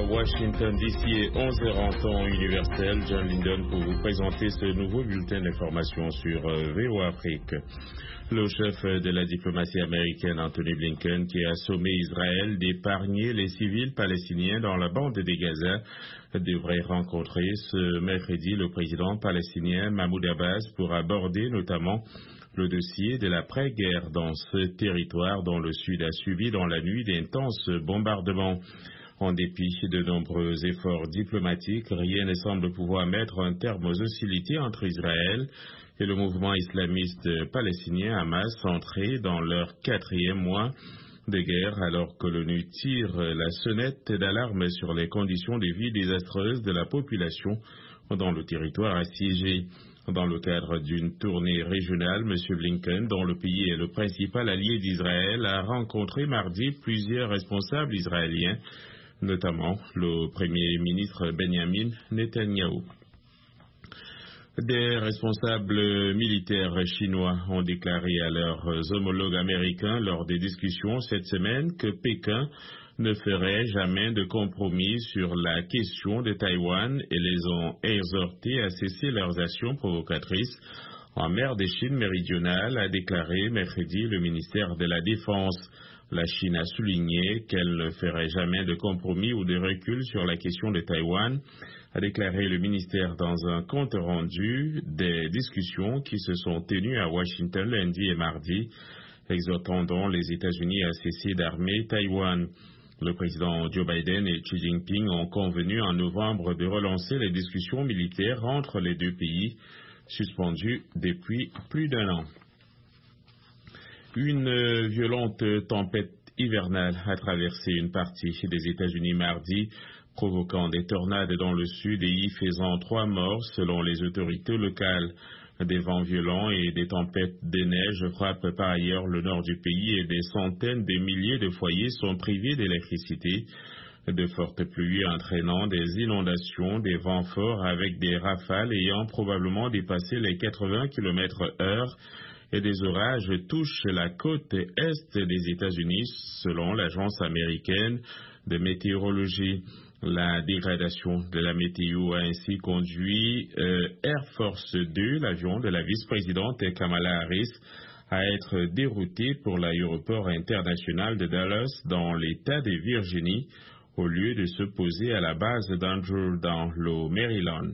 Washington DC et 11h en temps universel. John Linden pour vous présenter ce nouveau bulletin d'information sur VOA Afrique. Le chef de la diplomatie américaine, Anthony Blinken, qui a sommé Israël d'épargner les civils palestiniens dans la bande de Gaza, devrait rencontrer ce mercredi le président palestinien Mahmoud Abbas pour aborder notamment le dossier de l'après-guerre dans ce territoire dont le Sud a subi dans la nuit d'intenses bombardements. En dépit de nombreux efforts diplomatiques, rien ne semble pouvoir mettre un terme aux hostilités entre Israël et le mouvement islamiste palestinien Hamas, entré dans leur 4e mois de guerre, alors que l'ONU tire la sonnette d'alarme sur les conditions de vie désastreuses de la population dans le territoire assiégé. Dans le cadre d'une tournée régionale, M. Blinken, dont le pays est le principal allié d'Israël, a rencontré mardi plusieurs responsables israéliens, notamment le Premier ministre Benjamin Netanyahou. Des responsables militaires chinois ont déclaré à leurs homologues américains lors des discussions cette semaine que Pékin ne ferait jamais de compromis sur la question de Taïwan et les ont exhortés à cesser leurs actions provocatrices en mer de Chine méridionale, a déclaré mercredi le ministère de la Défense. La Chine a souligné qu'elle ne ferait jamais de compromis ou de recul sur la question de Taïwan, a déclaré le ministère dans un compte rendu des discussions qui se sont tenues à Washington lundi et mardi, exhortant donc les États-Unis à cesser d'armer Taïwan. Le président Joe Biden et Xi Jinping ont convenu en novembre de relancer les discussions militaires entre les deux pays, suspendues depuis plus d'1 an. Une violente tempête hivernale a traversé une partie des États-Unis mardi, provoquant des tornades dans le sud et y faisant 3 morts selon les autorités locales. Des vents violents et des tempêtes de neige frappent par ailleurs le nord du pays et des centaines de milliers de foyers sont privés d'électricité. De fortes pluies entraînant des inondations, des vents forts avec des rafales ayant probablement dépassé les 80 km/h et des orages touchent la côte est des États-Unis, selon l'agence américaine de météorologie. La dégradation de la météo a ainsi conduit Air Force 2, l'avion de la vice-présidente Kamala Harris, à être dérouté pour l'aéroport international de Dallas dans l'État de Virginie, au lieu de se poser à la base d'Andrew dans le Maryland.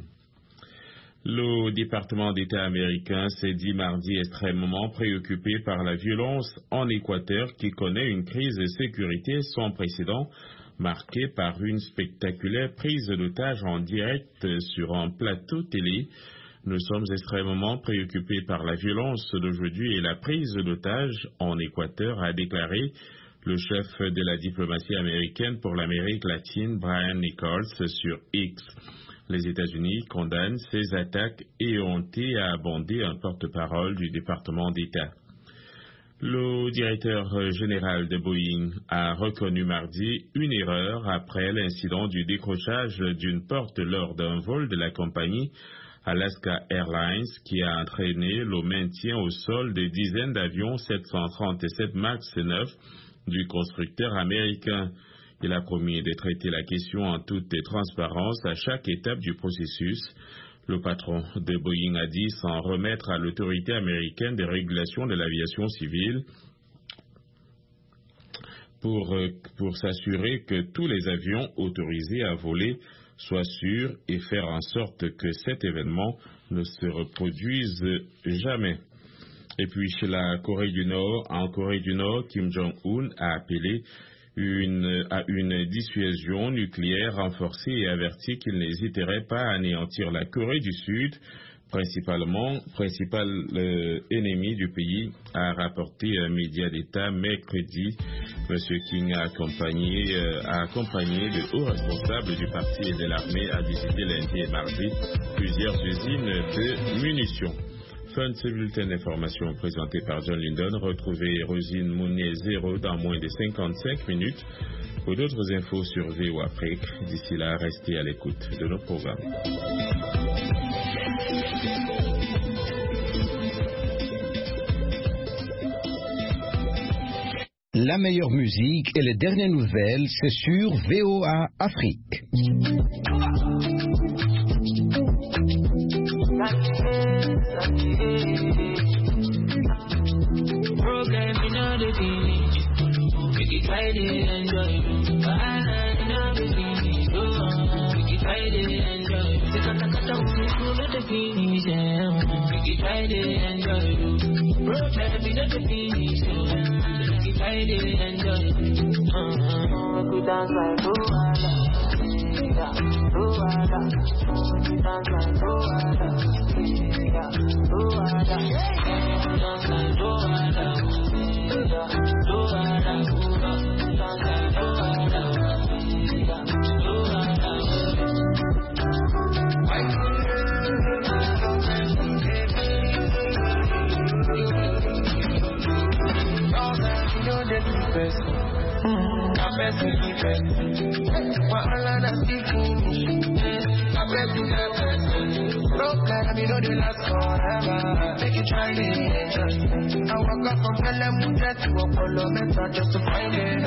Le département d'État américain s'est dit mardi extrêmement préoccupé par la violence en Équateur qui connaît une crise de sécurité sans précédent, marquée par une spectaculaire prise d'otages en direct sur un plateau télé. Nous sommes extrêmement préoccupés par la violence d'aujourd'hui et la prise d'otages en Équateur, a déclaré le chef de la diplomatie américaine pour l'Amérique latine, Brian Nichols, sur X. Les États-Unis condamnent ces attaques et ont été à abonder un porte-parole du département d'État. Le directeur général de Boeing a reconnu mardi une erreur après l'incident du décrochage d'une porte lors d'un vol de la compagnie Alaska Airlines qui a entraîné le maintien au sol des dizaines d'avions 737 MAX 9 du constructeur américain. Il a promis de traiter la question en toute transparence à chaque étape du processus. Le patron de Boeing a dit s'en remettre à l'autorité américaine de régulation de l'aviation civile pour s'assurer que tous les avions autorisés à voler soient sûrs et faire en sorte que cet événement ne se reproduise jamais. Et puis chez en Corée du Nord, Kim Jong-un a appelé à une dissuasion nucléaire renforcée et averti qu'il n'hésiterait pas à anéantir la Corée du Sud, principal ennemi du pays, a rapporté un média d'État mercredi. M. King a accompagné de hauts responsables du parti et de l'armée à visiter lundi et mardi plusieurs usines de munitions. Fin de ce bulletin d'information présenté par John Linden. Retrouvez Rosine Mounier 0 dans moins de 55 minutes pour d'autres infos sur VOA Afrique. D'ici là, restez à l'écoute de nos programmes. La meilleure musique et les dernières nouvelles, c'est sur VOA Afrique. Just to find it.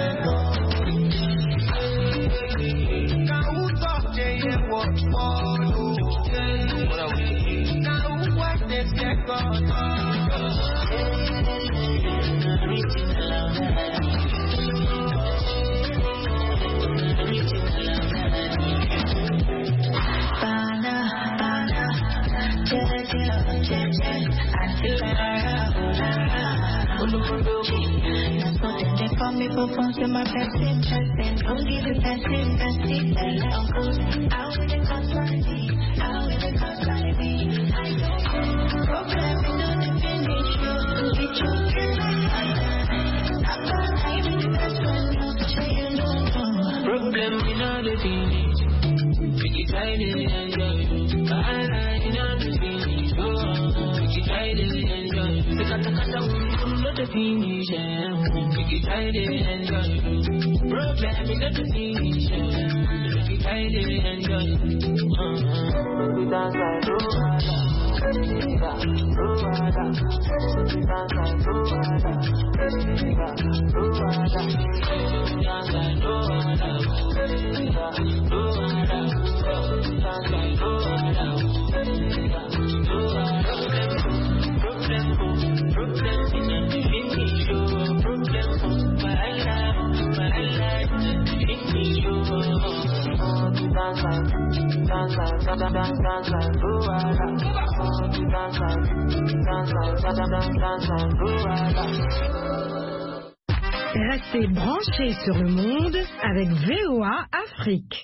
Me perform to my best interest. Only the best investing. How will it cost money? How will it cost money? I don't know. Problem is not the finish. The truth is I'm not even the best one. So you know. Problem is not the finish. We can try to enjoy. You know the finish. We can try to enjoy. The kata-kata not the finish. We try to enjoy. Problem is not the finish. We try to enjoy. We dance like Rwanda. Rwanda. We dance like Rwanda. Rwanda. We dance like Rwanda. Rwanda. We dance like Rwanda. Problem is not the finish. Restez branchés sur le monde avec VOA Afrique.